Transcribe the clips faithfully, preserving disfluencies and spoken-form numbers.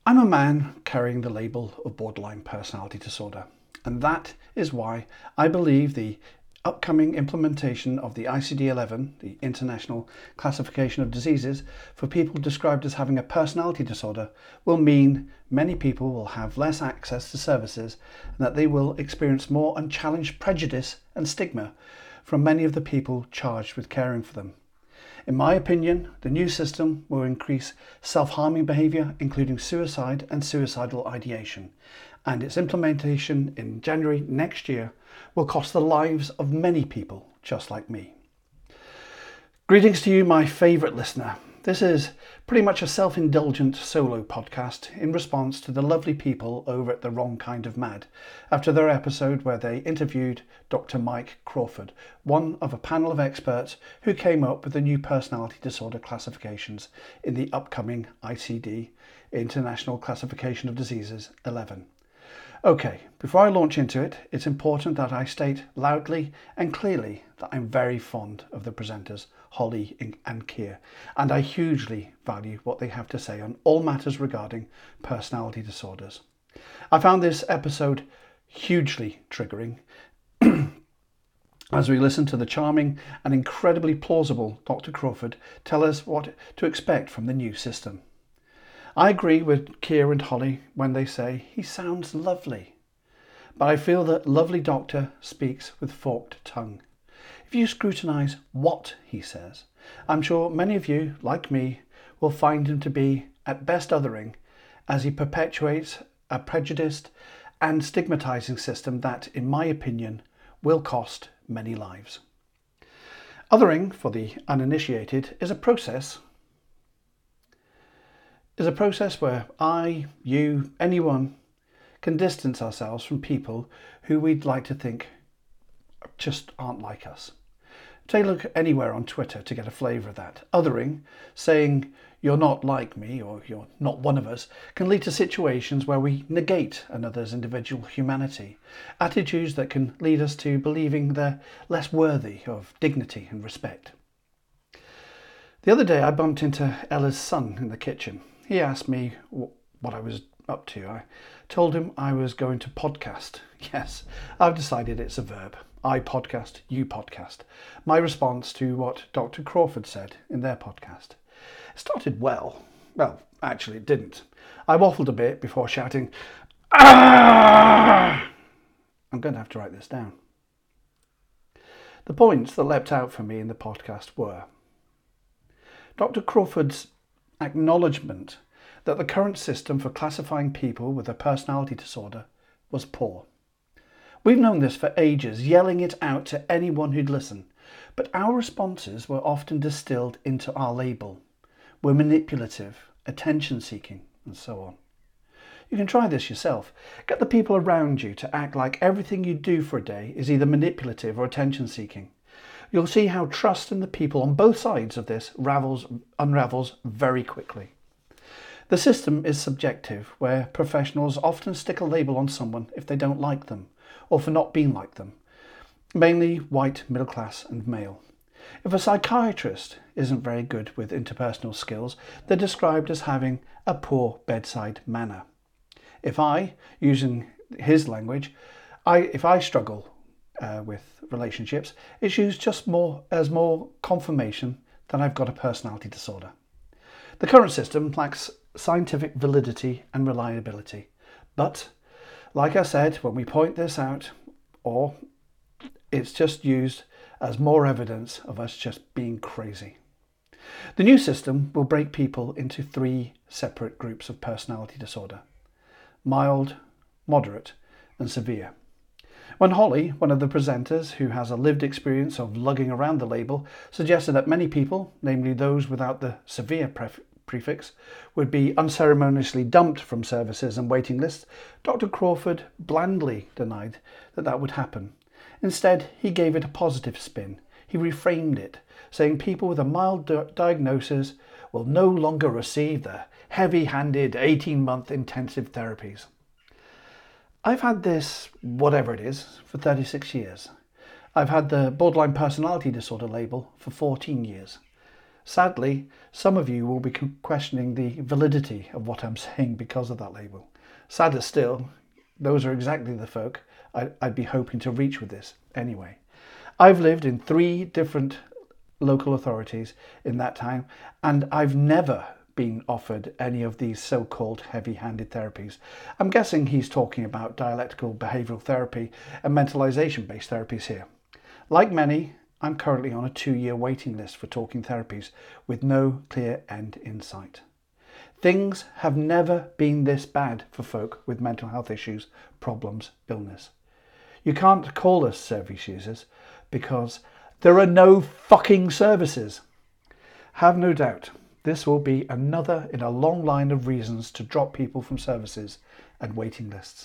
I'm a man carrying the label of borderline personality disorder, and that is why I believe the upcoming implementation of the I C D eleven, the International Classification of Diseases, for people described as having a personality disorder will mean many people will have less access to services and that they will experience more unchallenged prejudice and stigma from many of the people charged with caring for them. In my opinion, the new system will increase self-harming behaviour, including suicide and suicidal ideation, and its implementation in January next year will cost the lives of many people just like me. Greetings to you, my favourite listener. This is pretty much a self-indulgent solo podcast in response to the lovely people over at The Wrong Kind of Mad after their episode where they interviewed Doctor Mike Crawford, one of a panel of experts who came up with the new personality disorder classifications in the upcoming I C D, International Classification of Diseases eleven. Okay, before I launch into it, it's important that I state loudly and clearly that I'm very fond of the presenters, Holly and Keir, and I hugely value what they have to say on all matters regarding personality disorders. I found this episode hugely triggering as we listen to the charming and incredibly plausible Doctor Crawford tell us what to expect from the new system. I agree with Keir and Holly when they say he sounds lovely, but I feel that lovely doctor speaks with forked tongue. If you scrutinise what he says, I'm sure many of you, like me, will find him to be at best othering as he perpetuates a prejudiced and stigmatising system that, in my opinion, will cost many lives. Othering, for the uninitiated, is a process is a process where I, you, anyone can distance ourselves from people who we'd like to think just aren't like us. Take a look anywhere on Twitter to get a flavour of that. Othering, saying you're not like me or you're not one of us, can lead to situations where we negate another's individual humanity, attitudes that can lead us to believing they're less worthy of dignity and respect. The other day I bumped into Ella's son in the kitchen. He asked me what I was up to. I told him I was going to podcast. Yes, I've decided it's a verb. I podcast, you podcast. My response to what Doctor Crawford said in their podcast. It started well. Well, actually it didn't. I waffled a bit before shouting, "Ah!" I'm going to have to write this down. The points that leapt out for me in the podcast were Doctor Crawford's acknowledgement that the current system for classifying people with a personality disorder was poor. We've known this for ages, yelling it out to anyone who'd listen, but our responses were often distilled into our label. We're manipulative, attention-seeking, and so on. You can try this yourself. Get the people around you to act like everything you do for a day is either manipulative or attention-seeking. You'll see how trust in the people on both sides of this ravels, unravels very quickly. The system is subjective, where professionals often stick a label on someone if they don't like them, or for not being like them, mainly white, middle class and male. If a psychiatrist isn't very good with interpersonal skills, they're described as having a poor bedside manner. If I, using his language, I if I struggle uh, with relationships, it's used just more as more confirmation that I've got a personality disorder. The current system lacks scientific validity and reliability, but like I said, when we point this out, or it's just used as more evidence of us just being crazy. The new system will break people into three separate groups of personality disorder: mild, moderate, and severe. When Holly, one of the presenters who has a lived experience of lugging around the label, suggested that many people, namely those without the severe pref- prefix, would be unceremoniously dumped from services and waiting lists, Doctor Crawford blandly denied that that would happen. Instead, he gave it a positive spin. He reframed it, saying people with a mild di- diagnosis will no longer receive the heavy-handed eighteen-month intensive therapies. I've had this, whatever it is, for thirty-six years. I've had the borderline personality disorder label for fourteen years. Sadly, some of you will be questioning the validity of what I'm saying because of that label. Sadder still, those are exactly the folk I'd be hoping to reach with this anyway. I've lived in three different local authorities in that time, and I've never been offered any of these so-called heavy-handed therapies. I'm guessing he's talking about dialectical behavioural therapy and mentalisation-based therapies here. Like many, I'm currently on a two-year waiting list for talking therapies with no clear end in sight. Things have never been this bad for folk with mental health issues, problems, illness. You can't call us service users because there are no fucking services. Have no doubt, this will be another in a long line of reasons to drop people from services and waiting lists.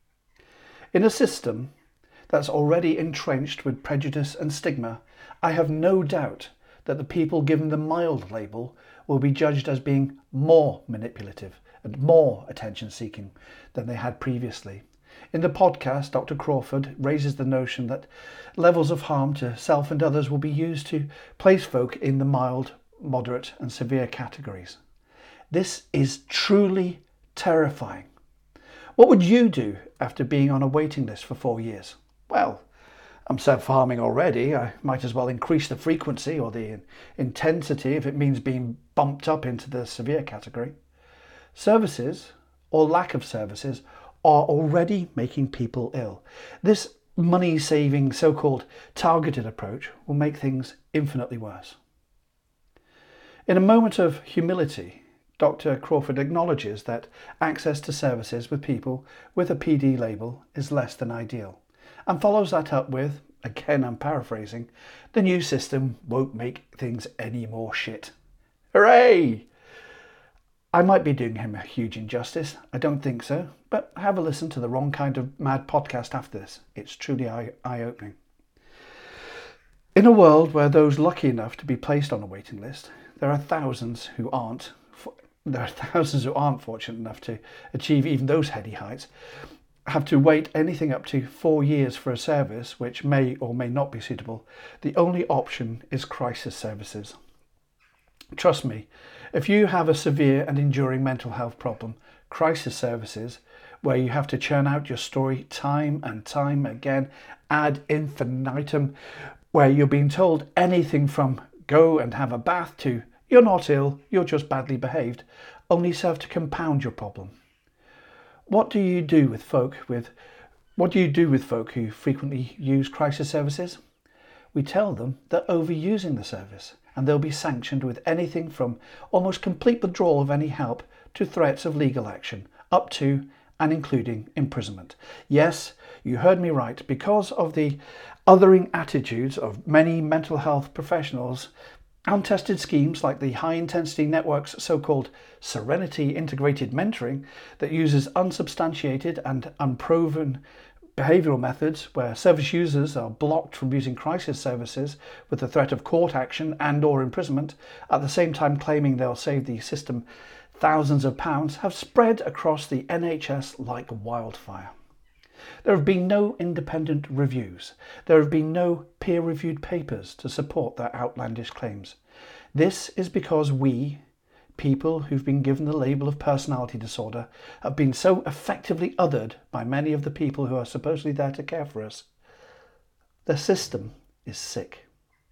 In a system that's already entrenched with prejudice and stigma, I have no doubt that the people given the mild label will be judged as being more manipulative and more attention-seeking than they had previously. In the podcast, Doctor Crawford raises the notion that levels of harm to self and others will be used to place folk in the mild, moderate and severe categories. This is truly terrifying. What would you do after being on a waiting list for four years? Well, I'm self-harming already. I might as well increase the frequency or the intensity if it means being bumped up into the severe category. Services, or lack of services, are already making people ill. This money-saving, so-called targeted approach will make things infinitely worse. In a moment of humility, Doctor Crawford acknowledges that access to services with people with a P D label is less than ideal, and follows that up with, again I'm paraphrasing, the new system won't make things any more shit. Hooray! I might be doing him a huge injustice, I don't think so, but have a listen to the Wrong Kind of Mad podcast after this. It's truly eye-opening. In a world where those lucky enough to be placed on a waiting list, there are thousands who aren't, there are thousands who aren't fortunate enough to achieve even those heady heights, have to wait anything up to four years for a service which may or may not be suitable. The only option is crisis services. Trust me, if you have a severe and enduring mental health problem, crisis services, where you have to churn out your story time and time again, ad infinitum, where you're being told anything from go and have a bath to you're not ill, you're just badly behaved, only serve to compound your problem. What do you do with folk with what do you do with folk who frequently use crisis services? We tell them they're overusing the service, and they'll be sanctioned with anything from almost complete withdrawal of any help to threats of legal action, up to and including imprisonment. Yes, you heard me right. Because of the othering attitudes of many mental health professionals, untested schemes like the High Intensity Network's so-called Serenity Integrated Mentoring that uses unsubstantiated and unproven behavioural methods where service users are blocked from using crisis services with the threat of court action and or imprisonment, at the same time claiming they'll save the system thousands of pounds, have spread across the N H S like wildfire. There have been no independent reviews. There have been no peer-reviewed papers to support their outlandish claims. This is because we, people who've been given the label of personality disorder, have been so effectively othered by many of the people who are supposedly there to care for us. The system is sick.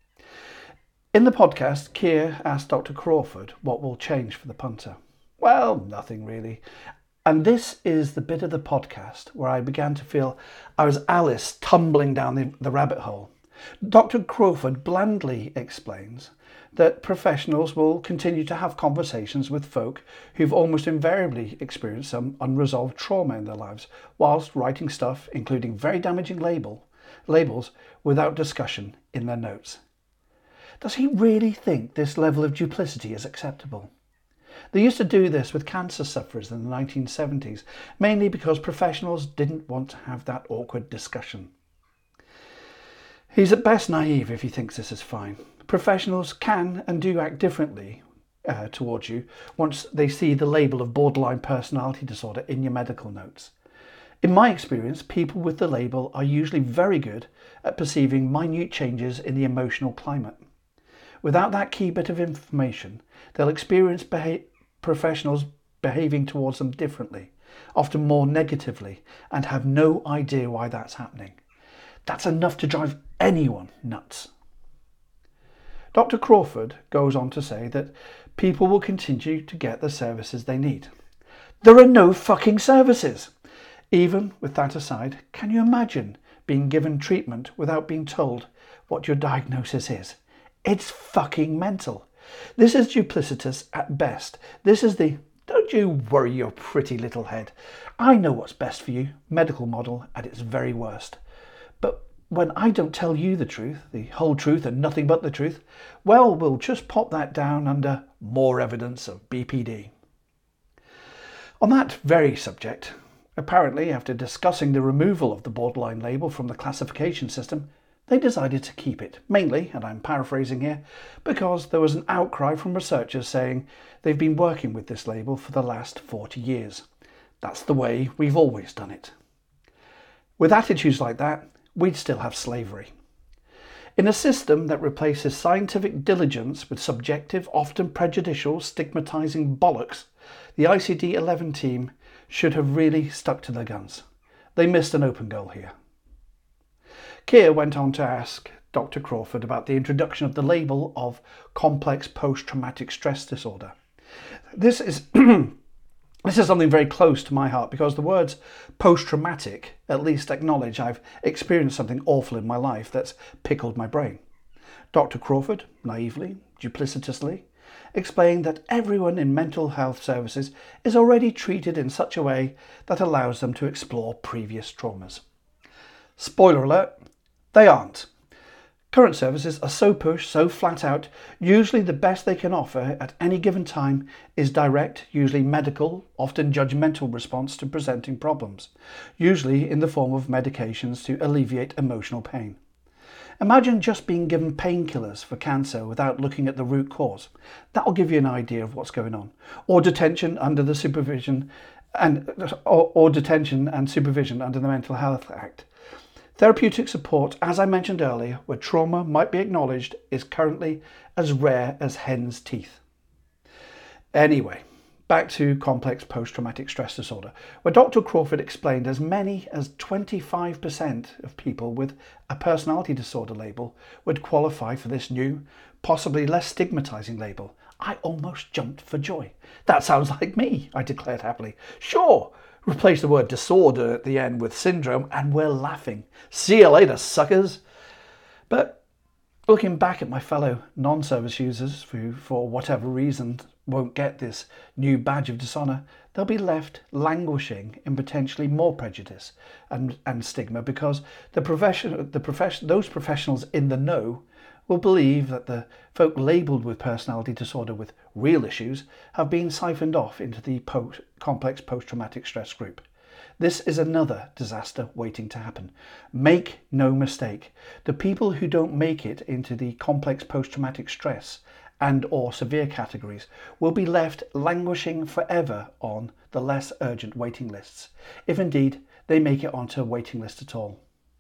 In the podcast, Keir asked Doctor Crawford what will change for the punter. Well, nothing really. And this is the bit of the podcast where I began to feel I was Alice tumbling down the, the rabbit hole. Doctor Crawford blandly explains that professionals will continue to have conversations with folk who've almost invariably experienced some unresolved trauma in their lives, whilst writing stuff, including very damaging label, labels, without discussion in their notes. Does he really think this level of duplicity is acceptable? They used to do this with cancer sufferers in the nineteen seventies, mainly because professionals didn't want to have that awkward discussion. He's at best naive if he thinks this is fine. Professionals can and do act differently uh, towards you once they see the label of borderline personality disorder in your medical notes. In my experience, people with the label are usually very good at perceiving minute changes in the emotional climate. Without that key bit of information, they'll experience beha- professionals behaving towards them differently, often more negatively, and have no idea why that's happening. That's enough to drive anyone nuts. Doctor Crawford goes on to say that people will continue to get the services they need. There are no fucking services! Even with that aside, can you imagine being given treatment without being told what your diagnosis is? It's fucking mental. This is duplicitous at best. This is the "don't you worry your pretty little head, I know what's best for you" medical model at its very worst. But when I don't tell you the truth, the whole truth and nothing but the truth, well, we'll just pop that down under more evidence of B P D. On that very subject, apparently after discussing the removal of the borderline label from the classification system, they decided to keep it, mainly, and I'm paraphrasing here, because there was an outcry from researchers saying they've been working with this label for the last forty years. That's the way we've always done it. With attitudes like that, we'd still have slavery. In a system that replaces scientific diligence with subjective, often prejudicial, stigmatising bollocks, the I C D eleven team should have really stuck to their guns. They missed an open goal here. Keir went on to ask Doctor Crawford about the introduction of the label of complex post-traumatic stress disorder. This is this is something very close to my heart because the words post-traumatic at least acknowledge I've experienced something awful in my life that's pickled my brain. Doctor Crawford, naively, duplicitously, explained that everyone in mental health services is already treated in such a way that allows them to explore previous traumas. Spoiler alert, they aren't. Current services are so pushed, so flat out, usually the best they can offer at any given time is direct, usually medical, often judgmental response to presenting problems, usually in the form of medications to alleviate emotional pain. Imagine just being given painkillers for cancer without looking at the root cause. That'll give you an idea of what's going on. Or detention under the supervision and or, or detention and supervision under the Mental Health Act. Therapeutic support, as I mentioned earlier, where trauma might be acknowledged, is currently as rare as hen's teeth. Anyway, back to complex post-traumatic stress disorder, where Doctor Crawford explained as many as twenty-five percent of people with a personality disorder label would qualify for this new, possibly less stigmatising label. I almost jumped for joy. That sounds like me, I declared happily. Sure! Replace the word disorder at the end with syndrome and we're laughing. See you later, suckers. But looking back at my fellow non-service users who, for whatever reason, won't get this new badge of dishonour, they'll be left languishing in potentially more prejudice and, and stigma because the profession, the profession, those professionals in the know will believe that the folk labelled with personality disorder with real issues have been siphoned off into the post, complex post-traumatic stress group. This is another disaster waiting to happen. Make no mistake, the people who don't make it into the complex post-traumatic stress and or severe categories will be left languishing forever on the less urgent waiting lists, if indeed they make it onto a waiting list at all.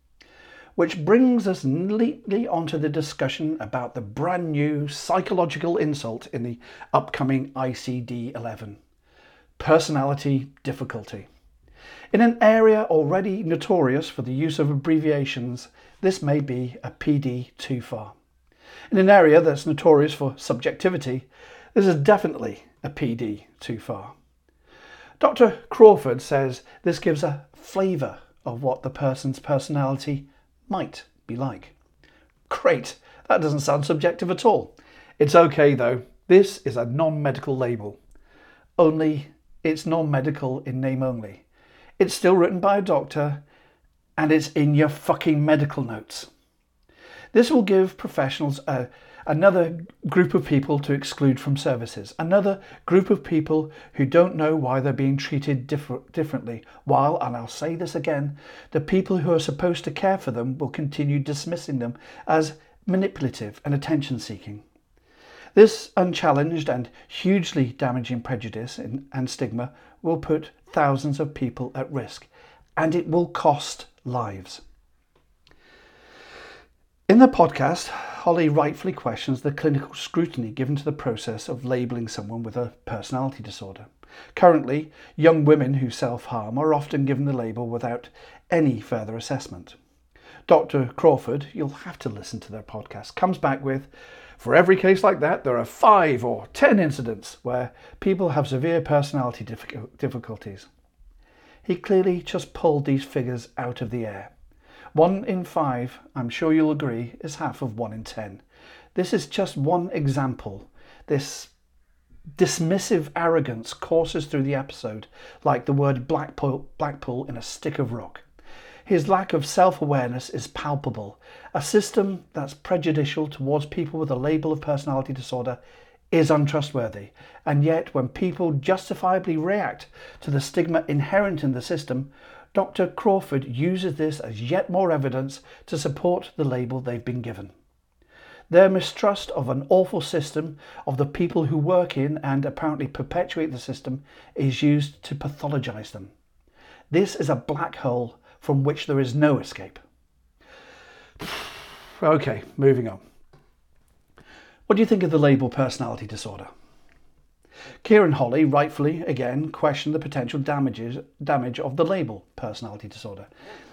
Which brings us neatly onto the discussion about the brand new psychological insult in the upcoming I C D eleven. Personality difficulty. In an area already notorious for the use of abbreviations, this may be a P D too far. In an area that's notorious for subjectivity, this is definitely a P D too far. Doctor Crawford says this gives a flavour of what the person's personality might be like. Great, that doesn't sound subjective at all. It's okay though, this is a non-medical label. Only it's non-medical in name only. It's still written by a doctor and it's in your fucking medical notes. This will give professionals a, another group of people to exclude from services, another group of people who don't know why they're being treated differ- differently, while, and I'll say this again, the people who are supposed to care for them will continue dismissing them as manipulative and attention-seeking. This unchallenged and hugely damaging prejudice and stigma will put thousands of people at risk, and it will cost lives. In the podcast, Holly rightfully questions the clinical scrutiny given to the process of labelling someone with a personality disorder. Currently, young women who self-harm are often given the label without any further assessment. Doctor Crawford, you'll have to listen to their podcast, comes back with, for every case like that, there are five or ten incidents where people have severe personality difficulties. He clearly just pulled these figures out of the air. One in five, I'm sure you'll agree, is half of one in ten. This is just one example. This dismissive arrogance courses through the episode like the word Blackpool, Blackpool in a stick of rock. His lack of self-awareness is palpable. A system that's prejudicial towards people with a label of personality disorder is untrustworthy. And yet, when people justifiably react to the stigma inherent in the system, Doctor Crawford uses this as yet more evidence to support the label they've been given. Their mistrust of an awful system, of the people who work in and apparently perpetuate the system, is used to pathologise them. This is a black hole from which there is no escape. Okay, moving on. What do you think of the label personality disorder? Keir and Holly rightfully, again, question the potential damages, damage of the label personality disorder.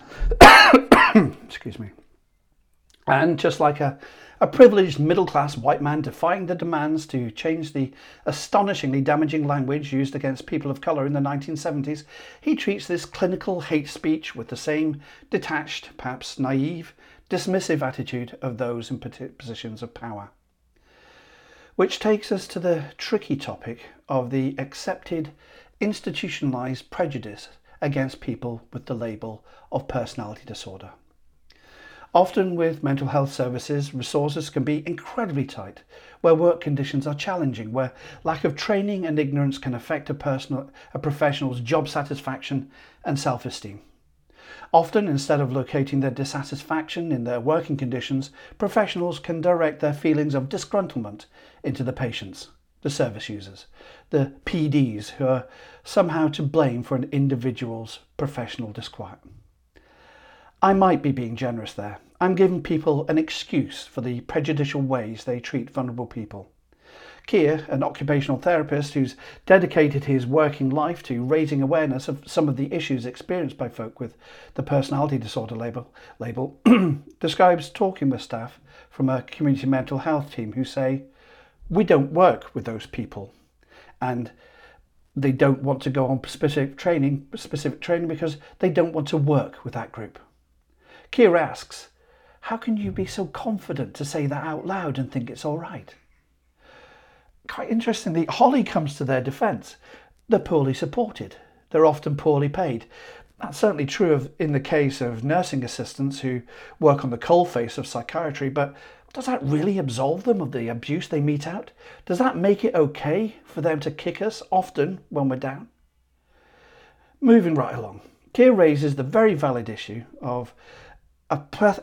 Excuse me. And just like a, a privileged middle-class white man defying the demands to change the astonishingly damaging language used against people of colour in the nineteen seventies, he treats this clinical hate speech with the same detached, perhaps naive, dismissive attitude of those in positions of power. Which takes us to the tricky topic of the accepted, institutionalised prejudice against people with the label of personality disorder. Often with mental health services, resources can be incredibly tight, where work conditions are challenging, where lack of training and ignorance can affect a, personal, a professional's job satisfaction and self-esteem. Often, instead of locating their dissatisfaction in their working conditions, professionals can direct their feelings of disgruntlement into the patients, the service users, the P Ds who are somehow to blame for an individual's professional disquiet. I might be being generous there. I'm giving people an excuse for the prejudicial ways they treat vulnerable people. Keir, an occupational therapist who's dedicated his working life to raising awareness of some of the issues experienced by folk with the personality disorder label, label describes talking with staff from a community mental health team who say, we don't work with those people and they don't want to go on specific training, specific training because they don't want to work with that group. Keir asks, how can you be so confident to say that out loud and think it's all right? Quite interestingly, Holly comes to their defence. They're poorly supported. They're often poorly paid. That's certainly true of, in the case of nursing assistants who work on the coalface of psychiatry, but does that really absolve them of the abuse they mete out? Does that make it okay for them to kick us often when we're down? Moving right along, Keir raises the very valid issue of a pleth-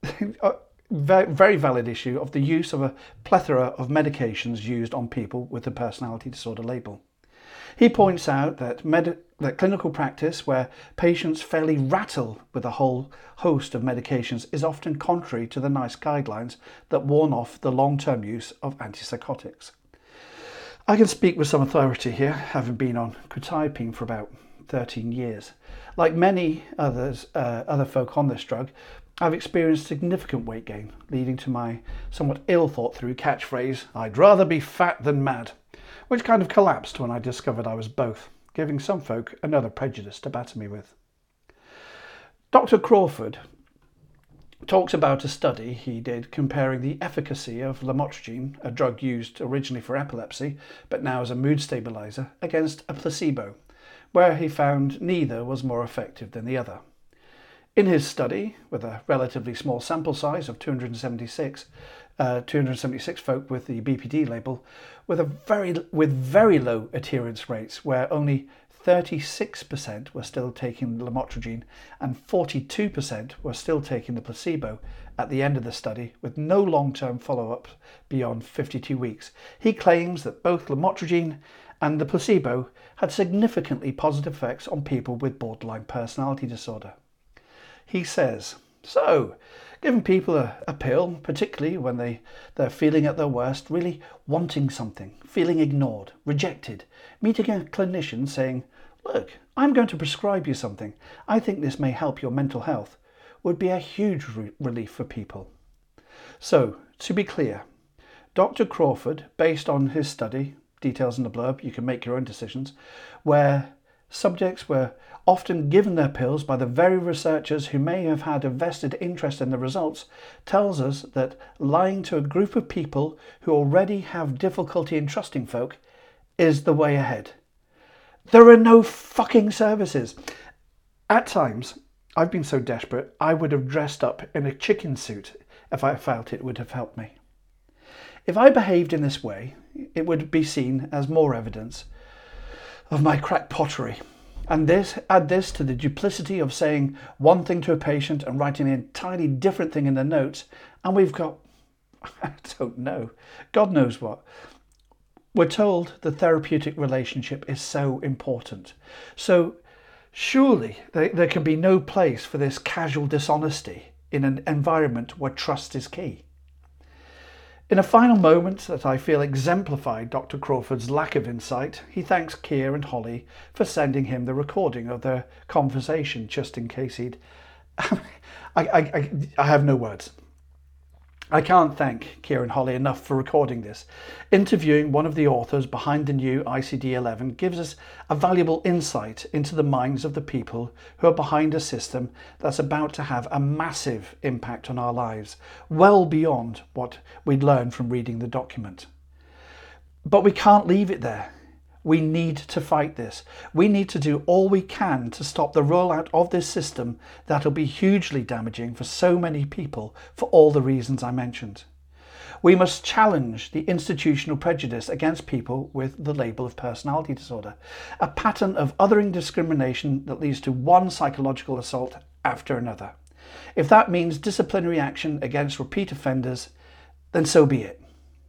very valid issue of the use of a plethora of medications used on people with a personality disorder label. He points out that, med- that clinical practice where patients fairly rattle with a whole host of medications is often contrary to the NICE guidelines that warn off the long-term use of antipsychotics. I can speak with some authority here, having been on quetiapine for about thirteen years. Like many others, uh, other folk on this drug, I've experienced significant weight gain, leading to my somewhat ill-thought-through catchphrase, I'd rather be fat than mad, which kind of collapsed when I discovered I was both, giving some folk another prejudice to batter me with. Doctor Crawford talks about a study he did comparing the efficacy of lamotrigine, a drug used originally for epilepsy, but now as a mood stabiliser, against a placebo, where he found neither was more effective than the other. In his study, with a relatively small sample size of two hundred seventy-six, uh, two hundred seventy-six folk with the B P D label, with a very with very low adherence rates, where only thirty-six percent were still taking lamotrigine and forty-two percent were still taking the placebo at the end of the study, with no long-term follow-up beyond fifty-two weeks. He claims that both lamotrigine and the placebo had significantly positive effects on people with borderline personality disorder. He says, so, Giving people a, a pill, particularly when they, they're feeling at their worst, really wanting something, feeling ignored, rejected, meeting a clinician saying, look, I'm going to prescribe you something. I think this may help your mental health, would be a huge re- relief for people. So, to be clear, Doctor Crawford, based on his study, details in the blurb, you can make your own decisions, where subjects were often given their pills by the very researchers who may have had a vested interest in the results, tells us that lying to a group of people who already have difficulty in trusting folk is the way ahead. There are no fucking services. At times, I've been so desperate, I would have dressed up in a chicken suit if I felt it would have helped me. If I behaved in this way, it would be seen as more evidence of my crackpottery. And this, add this to the duplicity of saying one thing to a patient and writing an entirely different thing in the notes, and we've got, I don't know, God knows what. We're told the therapeutic relationship is so important. So surely there, there can be no place for this casual dishonesty in an environment where trust is key. In a final moment that I feel exemplified Doctor Crawford's lack of insight, he thanks Keir and Holly for sending him the recording of their conversation, just in case he'd... I, I, I, I have no words. I can't thank Keir and Holly enough for recording this. Interviewing one of the authors behind the new I C D eleven gives us a valuable insight into the minds of the people who are behind a system that's about to have a massive impact on our lives, well beyond what we'd learned from reading the document. But we can't leave it there. We need to fight this. We need to do all we can to stop the rollout of this system that'll be hugely damaging for so many people for all the reasons I mentioned. We must challenge the institutional prejudice against people with the label of personality disorder, a pattern of othering discrimination that leads to one psychological assault after another. If that means disciplinary action against repeat offenders, then so be it.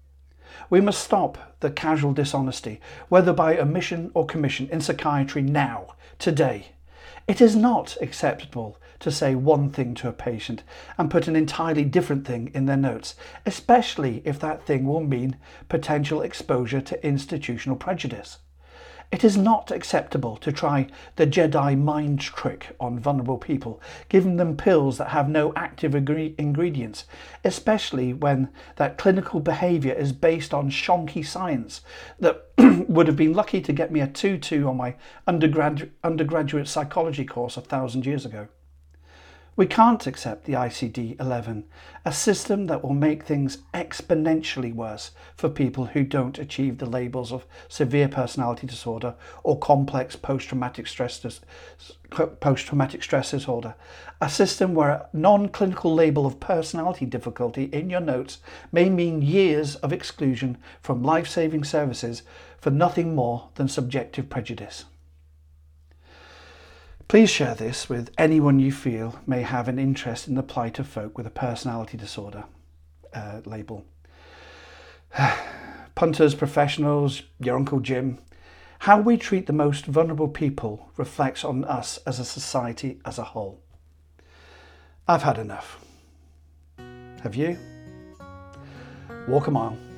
We must stop the casual dishonesty, whether by omission or commission, in psychiatry now, today. It is not acceptable to say one thing to a patient and put an entirely different thing in their notes, especially if that thing will mean potential exposure to institutional prejudice. It is not acceptable to try the Jedi mind trick on vulnerable people, giving them pills that have no active agree- ingredients, especially when that clinical behaviour is based on shonky science that would have been lucky to get me a two two on my undergrad- undergraduate psychology course a thousand years ago. We can't accept the I C D eleven, a system that will make things exponentially worse for people who don't achieve the labels of severe personality disorder or complex post-traumatic stress, dis- post-traumatic stress disorder. A system where a non-clinical label of personality difficulty in your notes may mean years of exclusion from life-saving services for nothing more than subjective prejudice. Please share this with anyone you feel may have an interest in the plight of folk with a personality disorder uh, label. Punters, professionals, your Uncle Jim, how we treat the most vulnerable people reflects on us as a society as a whole. I've had enough. Have you? Walk a mile.